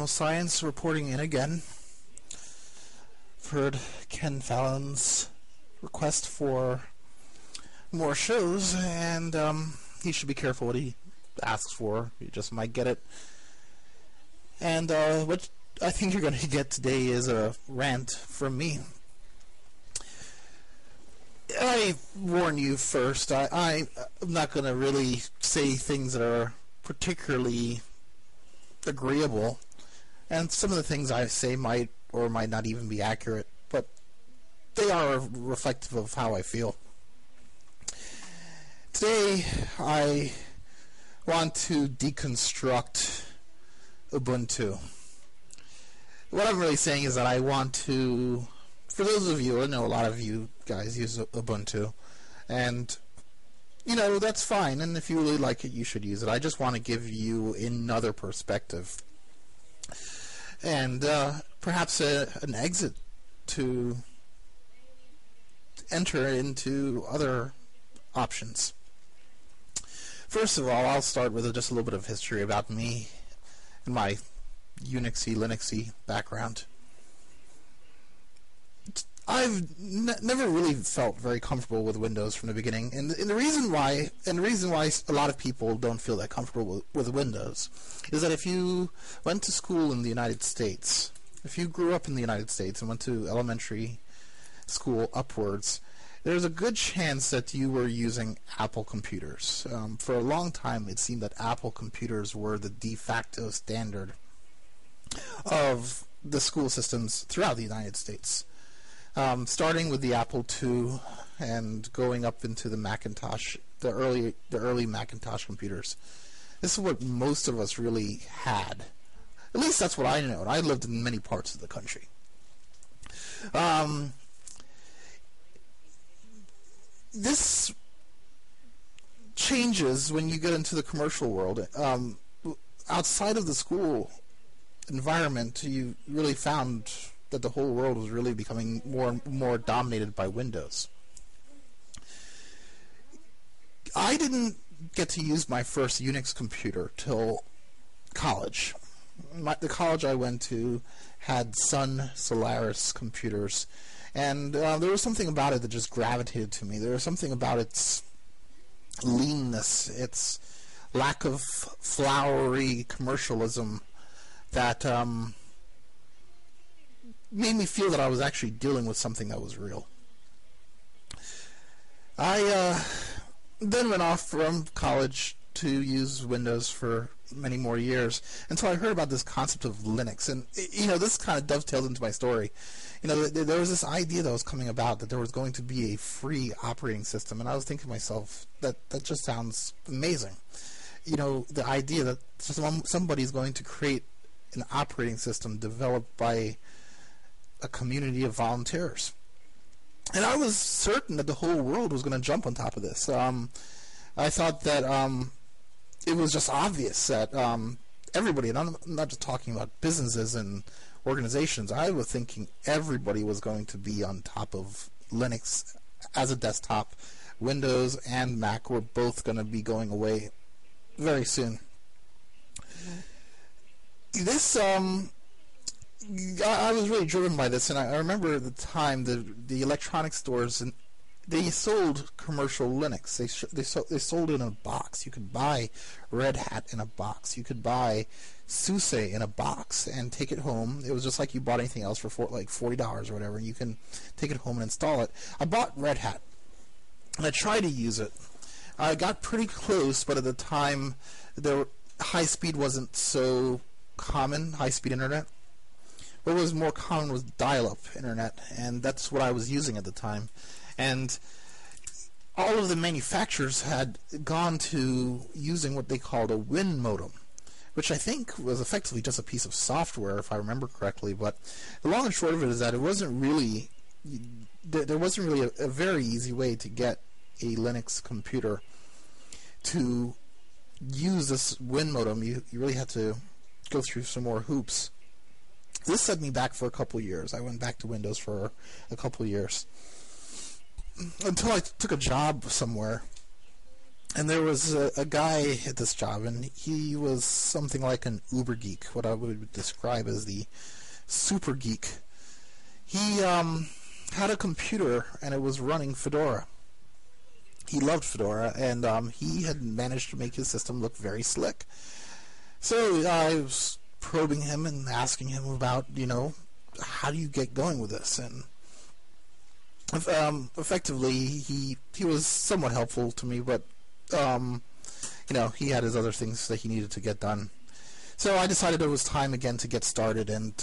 Cosmos Science reporting in again. Heard Ken Fallon's request for more shows, and he should be careful what he asks for. He just might get it. And what I think you're going to get today is a rant from me. I warn you first, I'm not going to really say things that are particularly agreeable, and some of the things I say might or might not even be accurate, but they are reflective of how I feel. Today I want to deconstruct Ubuntu. What I'm really saying is that I want to, for those of you, I know a lot of you guys use Ubuntu, and you know, that's fine, and if you really like it, you should use it. I just want to give you another perspective, and perhaps an exit to enter into other options. First of all, I'll start with just a little bit of history about me and my Unixy, Linuxy background. I've never really felt very comfortable with Windows from the beginning, and the reason why a lot of people don't feel that comfortable with Windows is that if you went to school in the United States, if you grew up in the United States and went to elementary school upwards, there's a good chance that you were using Apple computers. For a long time, it seemed that Apple computers were the de facto standard of the school systems throughout the United States. Starting with the Apple II and going up into the Macintosh, the early Macintosh computers. This is what most of us really had. At least that's what I know. And I lived in many parts of the country. This changes when you get into the commercial world. Outside of the school environment, you really found that the whole world was really becoming more and more dominated by Windows. I didn't get to use my first Unix computer till college. The college I went to had Sun Solaris computers, and there was something about it that just gravitated to me. There was something about its leanness, its lack of flowery commercialism that made me feel that I was actually dealing with something that was real. I then went off from college to use Windows for many more years until I heard about this concept of Linux, and you know, this kind of dovetails into my story. You know, there was this idea that was coming about that there was going to be a free operating system, and I was thinking to myself that just sounds amazing. You know, the idea that somebody's going to create an operating system developed by a community of volunteers. And I was certain that the whole world was going to jump on top of this. I thought that it was just obvious that everybody, and I'm not just talking about businesses and organizations, I was thinking everybody was going to be on top of Linux as a desktop. Windows and Mac were both going to be going away very soon. This I was really driven by this, and I remember at the time the electronic stores, and they sold commercial Linux. They sold it in a box. You could buy Red Hat in a box. You could buy SUSE in a box and take it home. It was just like you bought anything else for like $40 or whatever. And you can take it home and install it. I bought Red Hat, and I tried to use it. I got pretty close, but at the time, high speed wasn't so common. High speed internet. What was more common was dial-up internet, and that's what I was using at the time. And all of the manufacturers had gone to using what they called a WIN modem, which I think was effectively just a piece of software, if I remember correctly. But the long and short of it is that it wasn't really, there wasn't really a very easy way to get a Linux computer to use this WIN modem. You really had to go through some more hoops. This set me back for a couple of years. I went back to Windows for a couple of years until I took a job somewhere, And there was a guy at this job, and he was something like an uber geek, what I would describe as the super geek. He had a computer, and it was running Fedora. He loved Fedora, and he had managed to make his system look very slick. So I was probing him and asking him about, how do you get going with this? And effectively, he was somewhat helpful to me, but he had his other things that he needed to get done. So I decided it was time again to get started and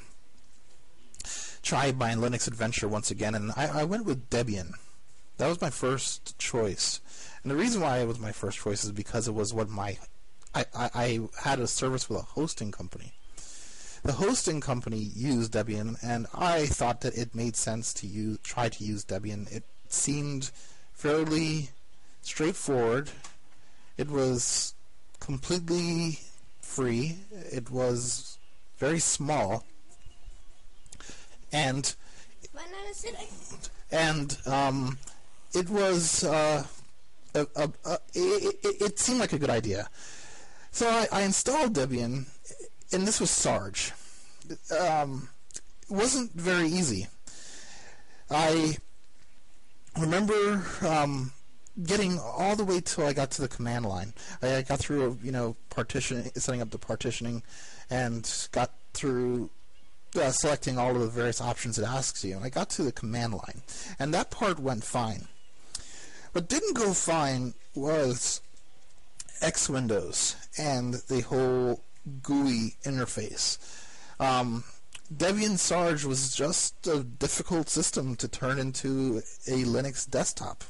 try my Linux adventure once again, and I went with Debian. That was my first choice. And the reason why it was my first choice is because it was what I had a service with a hosting company. The hosting company used Debian, and I thought that it made sense to try to use Debian. It seemed fairly straightforward. It was completely free. It was very small, and it was it seemed like a good idea. So I installed Debian, and this was Sarge. It wasn't very easy. I remember getting all the way till I got to the command line. I got through, setting up the partitioning, and got through selecting all of the various options it asks you. And I got to the command line, and that part went fine. What didn't go fine was X Windows and the whole GUI interface. Debian Sarge was just a difficult system to turn into a Linux desktop.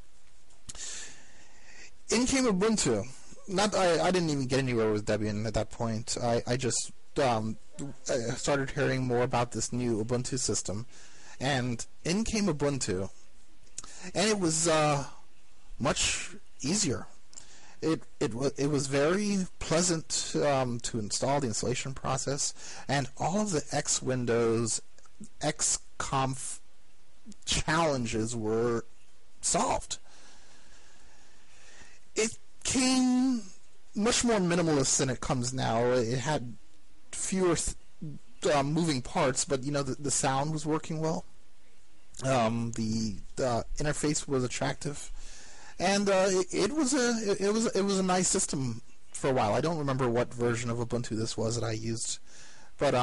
In came Ubuntu. I didn't even get anywhere with Debian at that point. I just started hearing more about this new Ubuntu system, and in came Ubuntu, and it was much easier. It was very pleasant to install, the installation process, and all of the X Windows XConf challenges were solved. It came much more minimalist than it comes now. It had fewer moving parts, but the sound was working well. The interface was attractive. And it was a nice system for a while. I don't remember what version of Ubuntu this was that I used, but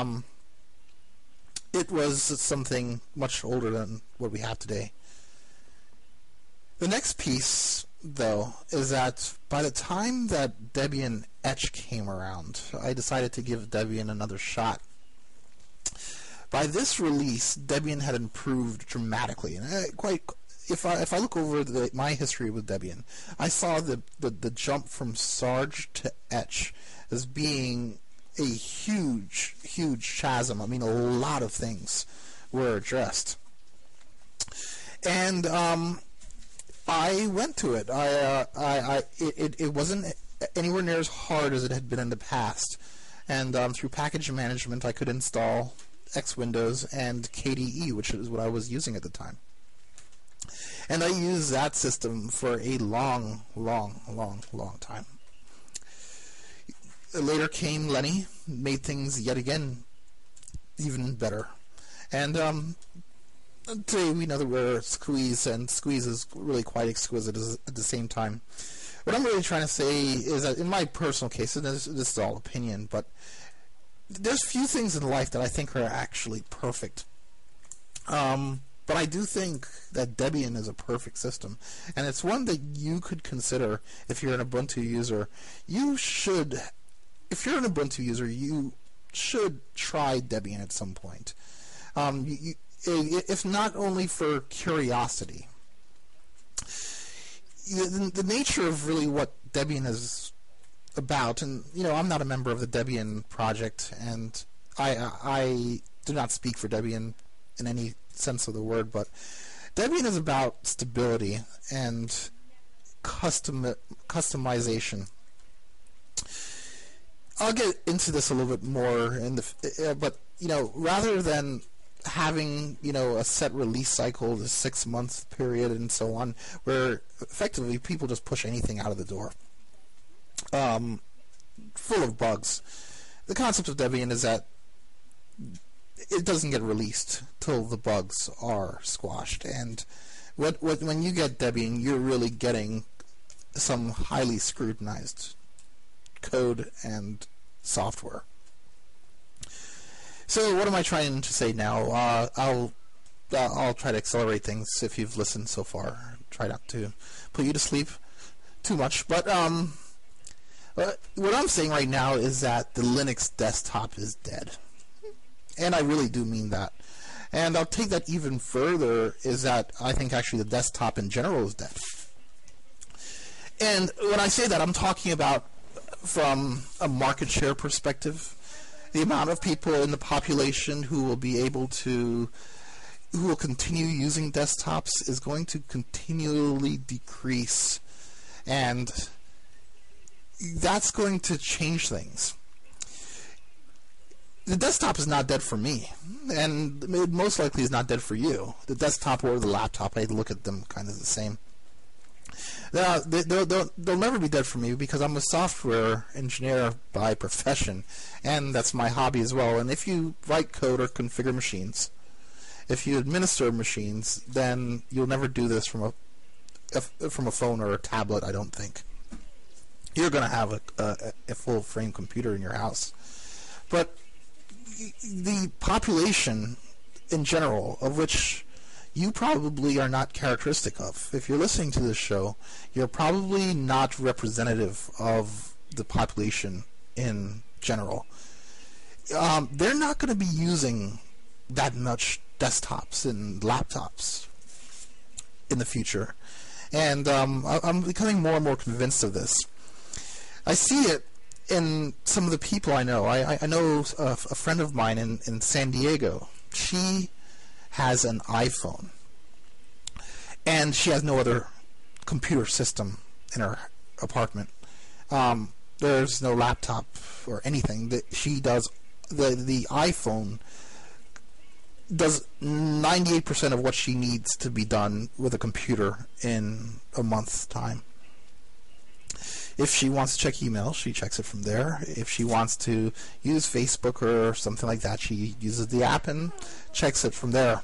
it was something much older than what we have today. The next piece, though, is that by the time that Debian Etch came around, I decided to give Debian another shot. By this release, Debian had improved dramatically, and If I look over my history with Debian, I saw the jump from Sarge to Etch as being a huge chasm. I mean, a lot of things were addressed, and I went to it. It wasn't anywhere near as hard as it had been in the past, and through package management, I could install X Windows and KDE, which is what I was using at the time. And I used that system for a long time. Later came Lenny, made things yet again even better. And today we know that we're Squeeze, and Squeeze is really quite exquisite at the same time. What I'm really trying to say is that in my personal case, and this is all opinion, but there's few things in life that I think are actually perfect. But I do think that Debian is a perfect system, and it's one that you could consider if you're an Ubuntu user. If you're an Ubuntu user, you should try Debian at some point. If not only for curiosity. The nature of really what Debian is about, and I'm not a member of the Debian project, and I do not speak for Debian in any sense of the word, but Debian is about stability and customization. I'll get into this a little bit more but rather than having, a set release cycle, the 6-month period, and so on, where effectively people just push anything out of the door, full of bugs. The concept of Debian is that it doesn't get released till the bugs are squashed, and when you get Debian, you're really getting some highly scrutinized code and software. So what am I trying to say now? I'll try to accelerate things if you've listened so far. Try not to put you to sleep too much. But what I'm saying right now is that the Linux desktop is dead. And I really do mean that. And I'll take that even further, is that I think actually the desktop in general is dead. And when I say that, I'm talking about from a market share perspective. The amount of people in the population who will continue using desktops is going to continually decrease, and that's going to change things. The desktop is not dead for me, and it most likely is not dead for you. The desktop or the laptop, I look at them kind of the same. They'll never be dead for me because I'm a software engineer by profession, and that's my hobby as well. And if you write code or configure machines, if you administer machines, then you'll never do this from a phone or a tablet, I don't think. You're going to have a full-frame computer in your house. But the population in general, of which you probably are not characteristic of. If you're listening to this show, you're probably not representative of the population in general. They're not going to be using that much desktops and laptops in the future. And I'm becoming more and more convinced of this. I see it in some of the people I know. I know a friend of mine in San Diego. She has an iPhone, and she has no other computer system in her apartment. There's no laptop or anything. That she does the iPhone does 98% of what she needs to be done with a computer in a month's time. If she wants to check email, she checks it from there. If she wants to use Facebook or something like that, she uses the app and checks it from there.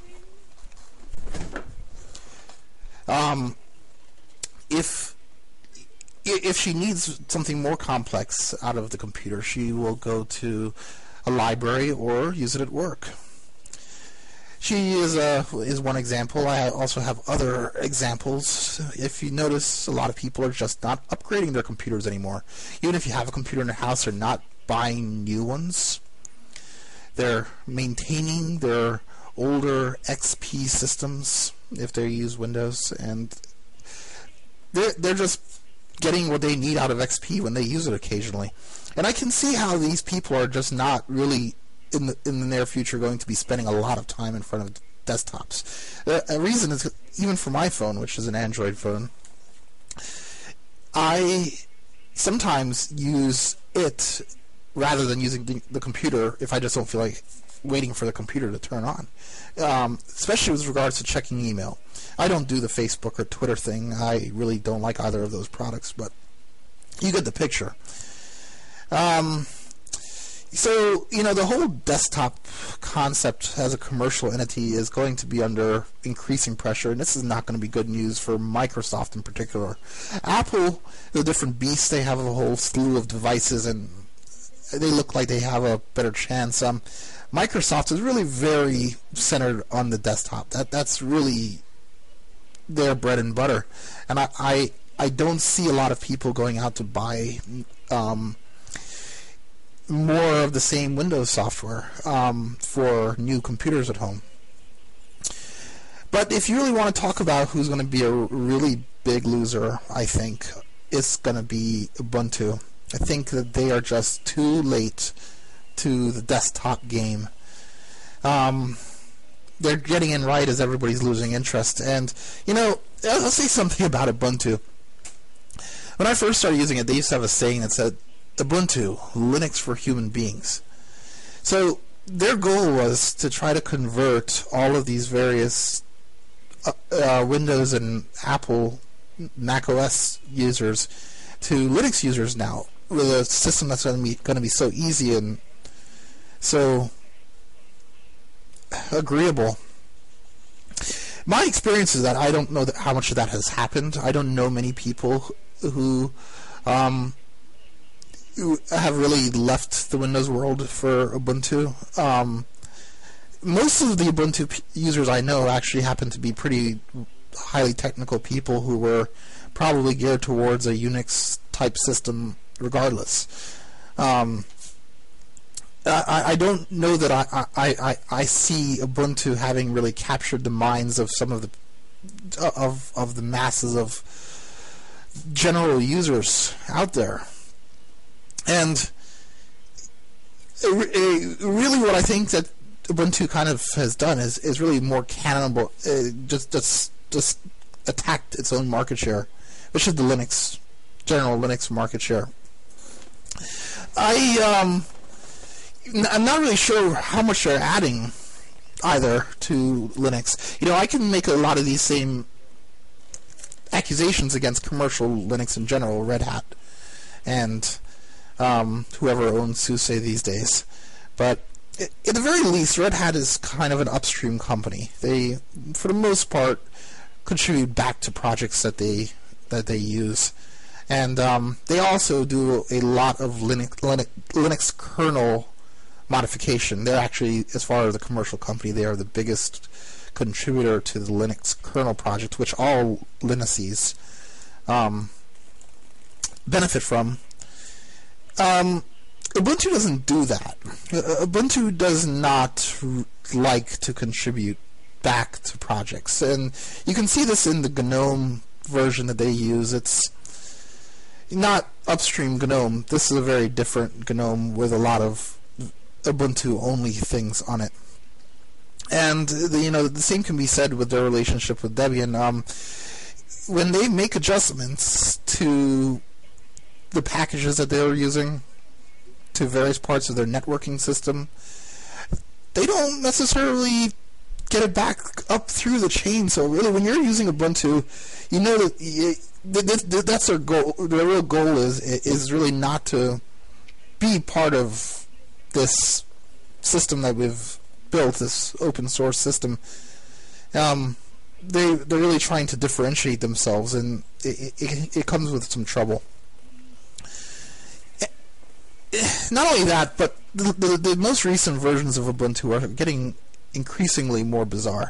If she needs something more complex out of the computer, she will go to a library or use it at work. She is one example. I also have other examples. If you notice, a lot of people are just not upgrading their computers anymore. Even if you have a computer in the house, they're not buying new ones. They're maintaining their older XP systems if they use Windows, and they're just getting what they need out of XP when they use it occasionally. And I can see how these people are just not really in the near future going to be spending a lot of time in front of desktops. A reason is, even for my phone, which is an Android phone, I sometimes use it rather than using the computer if I just don't feel like waiting for the computer to turn on, especially with regards to checking email. I don't do the Facebook or Twitter thing. I really don't like either of those products, but you get the picture. So, the whole desktop concept as a commercial entity is going to be under increasing pressure, and this is not going to be good news for Microsoft in particular. Apple, the different beasts, they have a whole slew of devices, and they look like they have a better chance. Microsoft is really very centered on the desktop. That's really their bread and butter. And I don't see a lot of people going out to buy more of the same Windows software for new computers at home. But if you really want to talk about who's going to be a really big loser, I think it's going to be Ubuntu. I think that they are just too late to the desktop game. They're getting in right as everybody's losing interest. And, I'll say something about Ubuntu. When I first started using it, they used to have a saying that said, Ubuntu, Linux for human beings. So their goal was to try to convert all of these various Windows and Apple Mac OS users to Linux users now, with a system that's going to be so easy and so agreeable. My experience is that I don't know how much of that has happened. I don't know many people who have really left the Windows world for Ubuntu. Most of the Ubuntu users I know actually happen to be pretty highly technical people who were probably geared towards a Unix type system regardless. I don't know that I see Ubuntu having really captured the minds of some of the masses of general users out there. And really what I think that Ubuntu kind of has done is really more cannibal, just attacked its own market share, which is the general Linux market share. I'm not really sure how much they're adding either to Linux. I can make a lot of these same accusations against commercial Linux in general, Red Hat, and whoever owns SUSE these days. But at the very least, Red Hat is kind of an upstream company. They, for the most part, contribute back to projects that they use. And they also do a lot of Linux kernel modification. They're actually, as far as the commercial company, they are the biggest contributor to the Linux kernel project, which all Linuxes benefit from. Ubuntu doesn't do that. Ubuntu does not like to contribute back to projects, and you can see this in the GNOME version that they use. It's not upstream GNOME. This is a very different GNOME with a lot of Ubuntu-only things on it. And the same can be said with their relationship with Debian. When they make adjustments to the packages that they're using to various parts of their networking system, they don't necessarily get it back up through the chain. So really, when you're using Ubuntu, you know that that's their goal. Their real goal is really not to be part of this system that we've built, this open source system. They're really trying to differentiate themselves, and it comes with some trouble. Not only that, but the most recent versions of Ubuntu are getting increasingly more bizarre.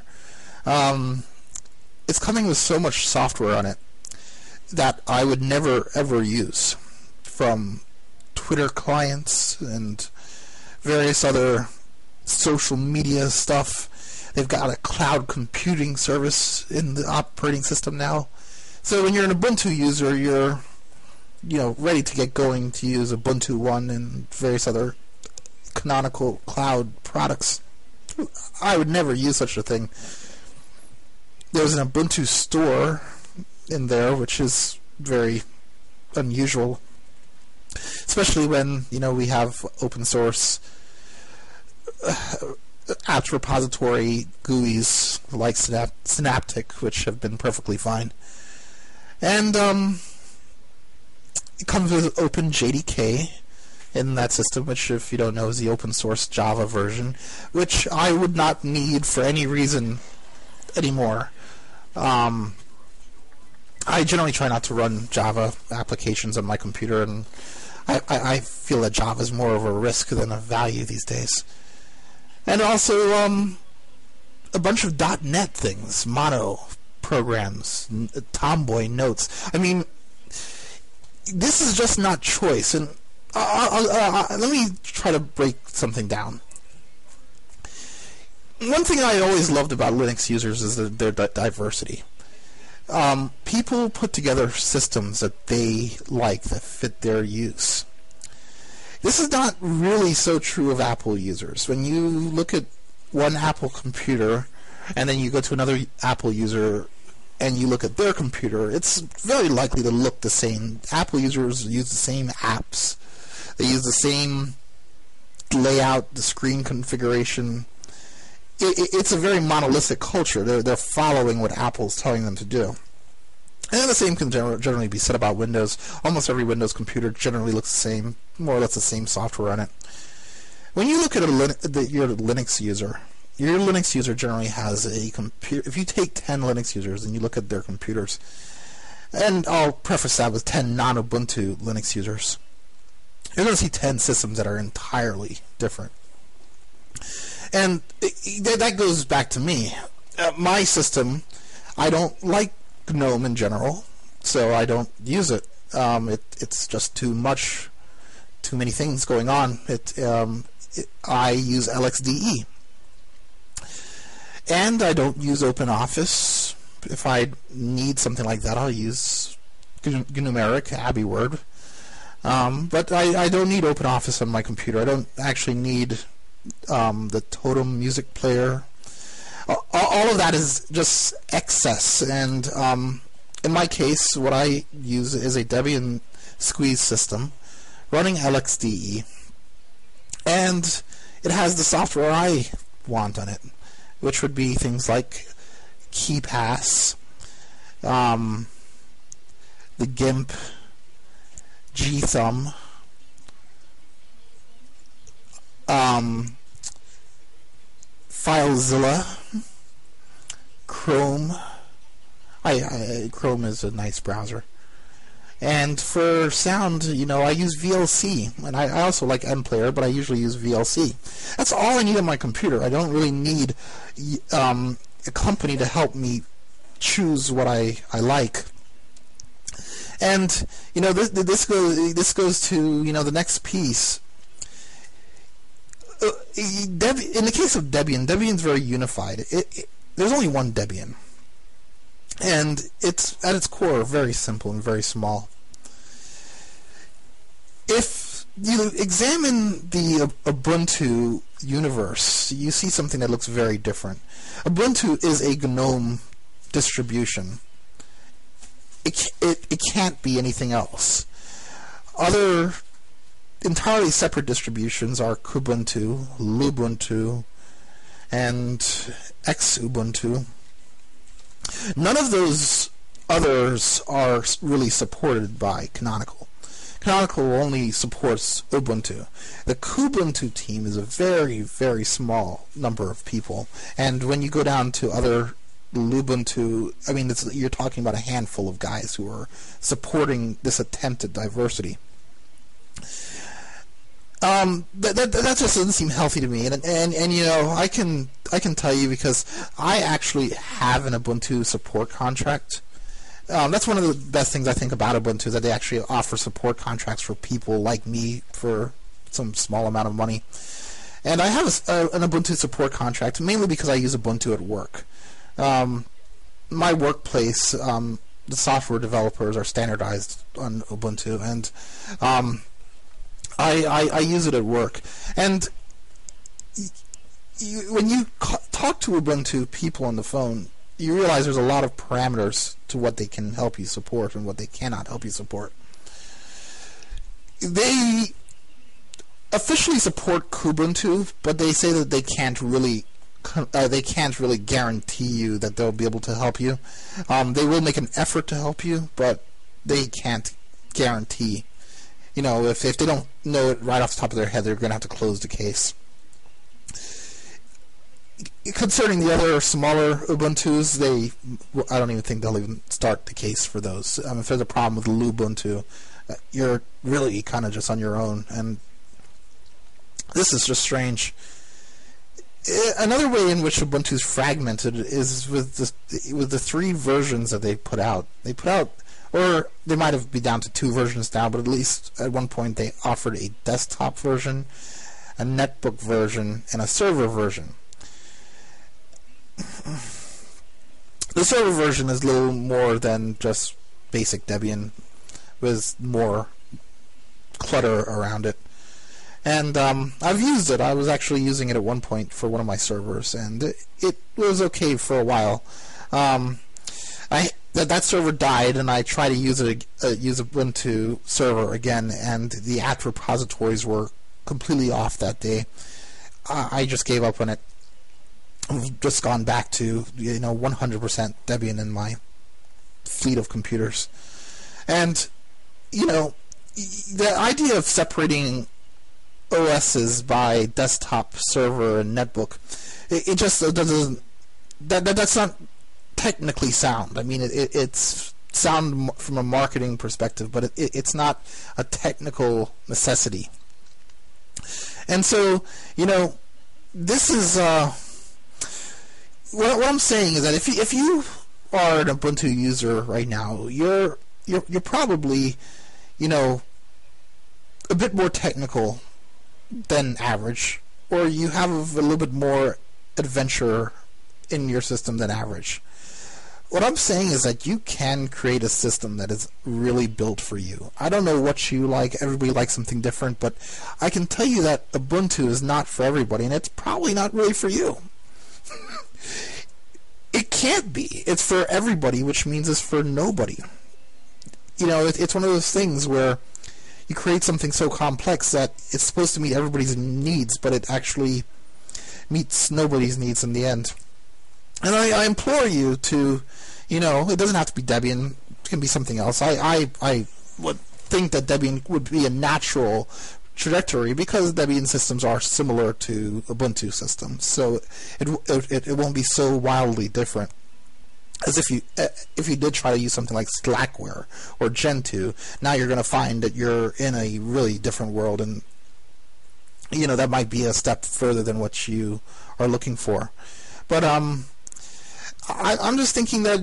It's coming with so much software on it that I would never ever use, from Twitter clients and various other social media stuff. They've got a cloud computing service in the operating system now. So when you're an Ubuntu user, you're ready to get going to use Ubuntu One and various other canonical cloud products. I would never use such a thing. There's an Ubuntu store in there, which is very unusual, especially when we have open source apps repository GUIs like Synaptic, which have been perfectly fine. And it comes with OpenJDK in that system, which, if you don't know, is the open source Java version, which I would not need for any reason anymore. I generally try not to run Java applications on my computer, and I feel that Java is more of a risk than a value these days. And also a bunch of .NET things, Mono programs, Tomboy notes. I mean, this is just not choice. And let me try to break something down. One thing I always loved about Linux users is their diversity. People put together systems that they like, that fit their use. This is not really so true of Apple users. When you look at one Apple computer and then you go to another Apple user and you look at their computer, it's very likely to look the same. Apple users use the same apps. They use the same layout, the screen configuration. It's a very monolithic culture. They're following what Apple's telling them to do. And the same can generally be said about Windows. Almost every Windows computer generally looks the same, more or less the same software on it. When you look at your Linux user, your Linux user generally has a computer. If you take 10 Linux users and you look at their computers, and I'll preface that with 10 non-Ubuntu Linux users, you're going to see 10 systems that are entirely different. And that goes back to me. My system, I don't like GNOME in general, so I don't use it. It's just too many things going on. I use LXDE. And I don't use OpenOffice. If I need something like that, I'll use Gnumeric, Abbey Word. But I don't need OpenOffice on my computer. I don't actually need the Totem music player. All of that is just excess. And in my case, what I use is a Debian squeeze system running LXDE. And it has the software I want on it, which would be things like KeePass, the GIMP, GThumb, FileZilla, Chrome. Chrome is a nice browser. And for sound, I use VLC, and I also like MPlayer, but I usually use VLC. That's all I need on my computer. I don't really need a company to help me choose what I like. And this goes to the next piece. In the case of Debian's very unified. There's only one Debian. And it's, at its core, very simple and very small. If you examine the Ubuntu universe, you see something that looks very different. Ubuntu is a GNOME distribution. It can't be anything else. Other entirely separate distributions are Kubuntu, Lubuntu, and Xubuntu. None of those others are really supported by Canonical. Canonical only supports Ubuntu. The Kubuntu team is a very, very small number of people, and when you go down to other Lubuntu, you're talking about a handful of guys who are supporting this attempt at diversity. That just doesn't seem healthy to me, and I can tell you because I actually have an Ubuntu support contract. That's one of the best things I think about Ubuntu, is that they actually offer support contracts for people like me for some small amount of money. And I have an Ubuntu support contract mainly because I use Ubuntu at work. My workplace, the software developers are standardized on Ubuntu, and I use it at work. And when you talk to Ubuntu people on the phone, you realize there's a lot of parameters to what they can help you support and what they cannot help you support. They officially support Kubuntu, but they say that they can't really guarantee you that they'll be able to help you. They will make an effort to help you, but they can't guarantee. If they don't know it right off the top of their head, they're going to have to close the case. Concerning the other smaller Ubuntus, I don't even think they'll even start the case for those. If there's a problem with Lubuntu, you're really kind of just on your own, and this is just strange. Another way in which Ubuntu is fragmented is with the 3 versions that they put out. Or they might be down to 2 versions now, but at least at one point they offered a desktop version, a netbook version, and a server version. The server version is a little more than just basic Debian, with more clutter around it. And I've used it. I was actually using it at one point for one of my servers, and it was okay for a while. That server died, and I tried to use Ubuntu server again, and the apt repositories were completely off that day. I just gave up on it. I've just gone back to 100% Debian in my fleet of computers. And the idea of separating OSs by desktop, server, and netbook, it just doesn't. That's not technically sound. I mean, it's sound from a marketing perspective, but it's not a technical necessity. And so, this is what I'm saying is that if you are an Ubuntu user right now, you're probably a bit more technical than average, or you have a little bit more adventure in your system than average. What I'm saying is that you can create a system that is really built for you. I don't know what you like. Everybody likes something different, but I can tell you that Ubuntu is not for everybody, and it's probably not really for you. It can't be. It's for everybody, which means it's for nobody. It's one of those things where you create something so complex that it's supposed to meet everybody's needs, but it actually meets nobody's needs in the end. And I implore you to, it doesn't have to be Debian. It can be something else. I would think that Debian would be a natural trajectory because Debian systems are similar to Ubuntu systems, so it won't be so wildly different as if you did try to use something like Slackware or Gentoo. Now you're going to find that you're in a really different world, and that might be a step further than what you are looking for. But I'm just thinking that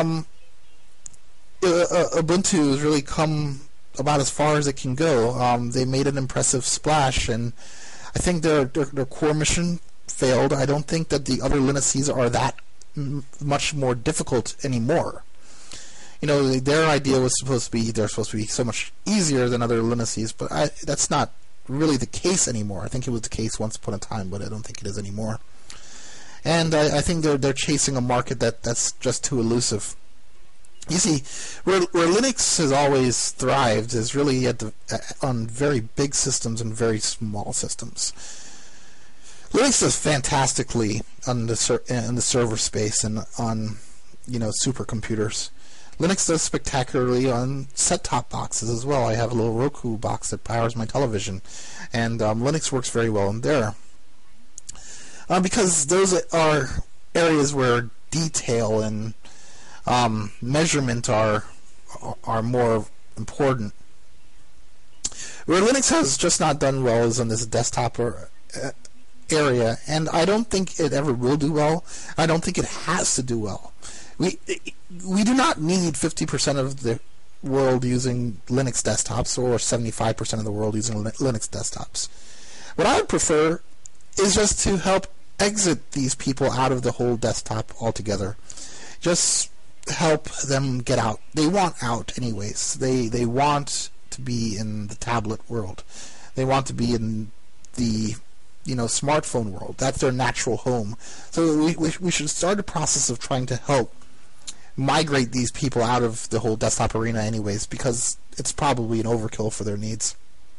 Ubuntu has really come about as far as it can go. They made an impressive splash, and I think their core mission failed. I don't think that the other Linuxes are that much more difficult anymore. Their idea was supposed to be they're supposed to be so much easier than other Linuxes, but that's not really the case anymore. I think it was the case once upon a time, but I don't think it is anymore. And I think they're chasing a market that's just too elusive. You see, where Linux has always thrived is really on very big systems and very small systems. Linux does fantastically in the server space and on supercomputers. Linux does spectacularly on set-top boxes as well. I have a little Roku box that powers my television, and Linux works very well in there. Because those are areas where detail and measurement are more important. Where Linux has just not done well is on this desktop area, and I don't think it ever will do well. I don't think it has to do well. We do not need 50% of the world using Linux desktops or 75% of the world using Linux desktops. What I would prefer is just to help exit these people out of the whole desktop altogether. Just help them get out. They want out anyways. They want to be in the tablet world. They want to be in the smartphone world. That's their natural home. So we should start a process of trying to help migrate these people out of the whole desktop arena anyways, because it's probably an overkill for their needs.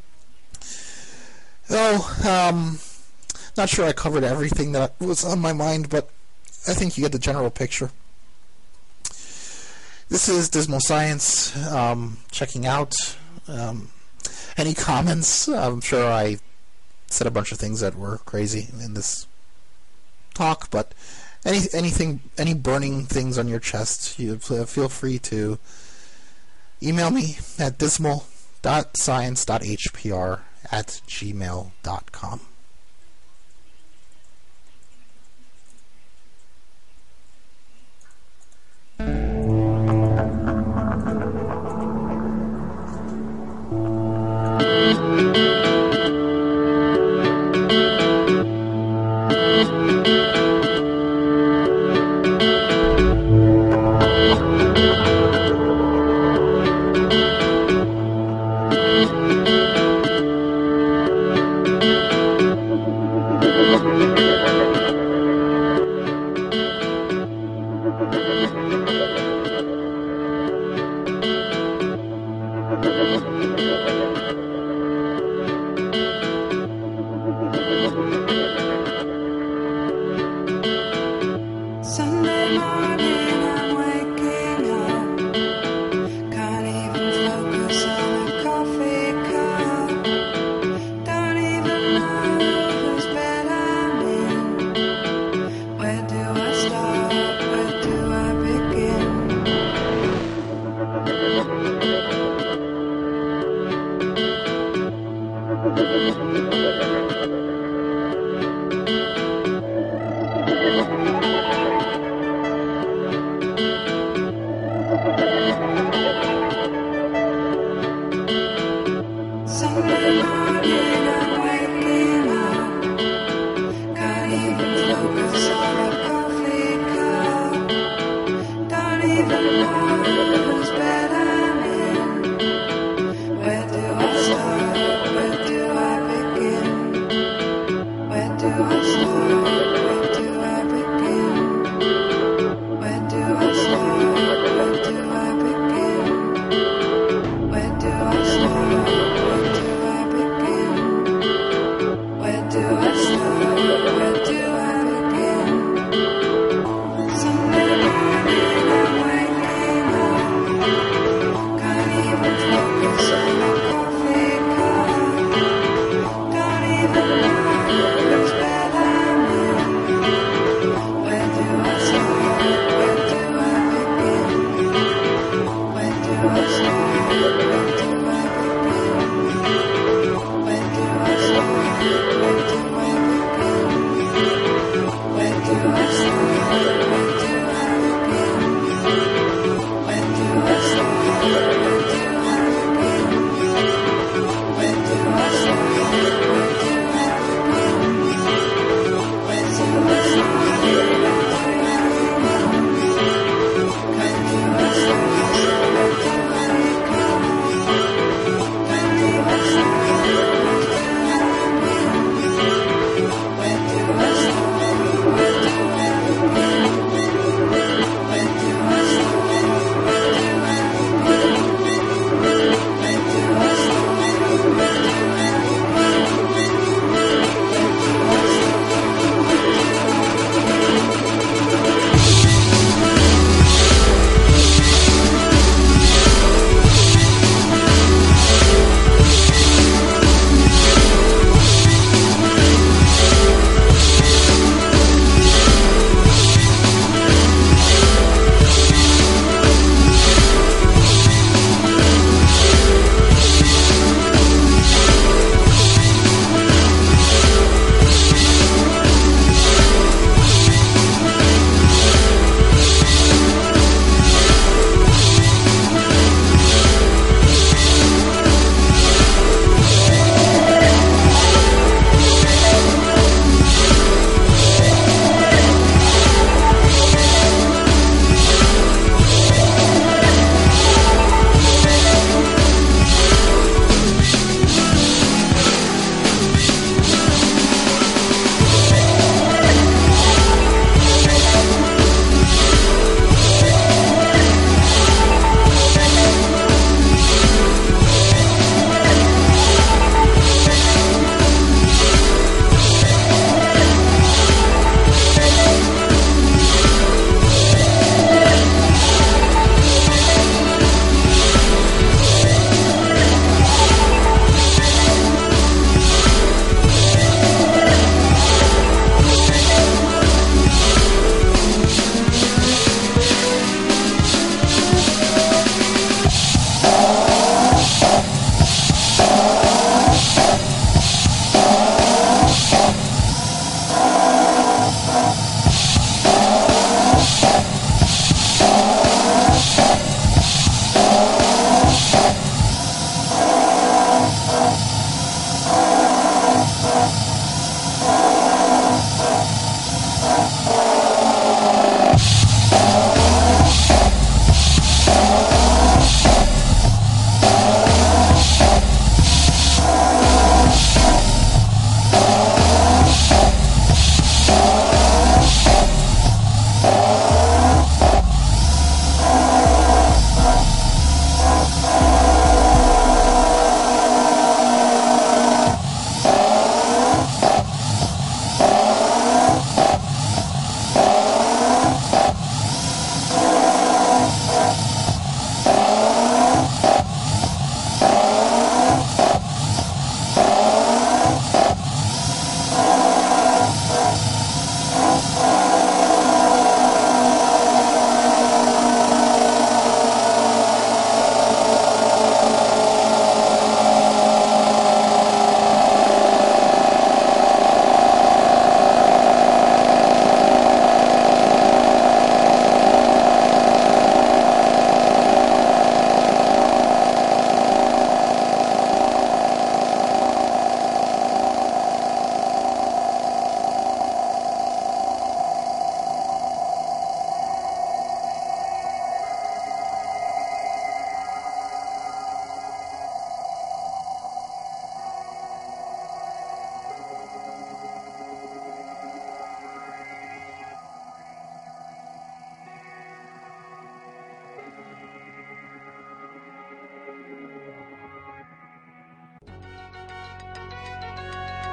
Not sure I covered everything that was on my mind, but I think you get the general picture. This is Dismal Science checking out. Any comments? I'm sure I said a bunch of things that were crazy in this talk, but any burning things on your chest, you feel free to email me at dismal.science.hpr@gmail.com. Sunday morning, I'm waking up. Can't even focus on a coffee cup. Don't even know whose bed I'm in. Where do I start? Where do I begin? Where do I start? Where do I begin? Where do I start? Where do I begin? Where do I start? Where do I begin? Where do I start? Where do I begin? Sunday morning, I'm waking up.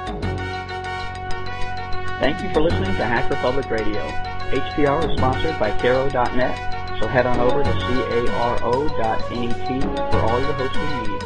Thank you for listening to Hacker Public Radio. HPR is sponsored by Caro.net, so head on over to caro.net for all your hosting needs.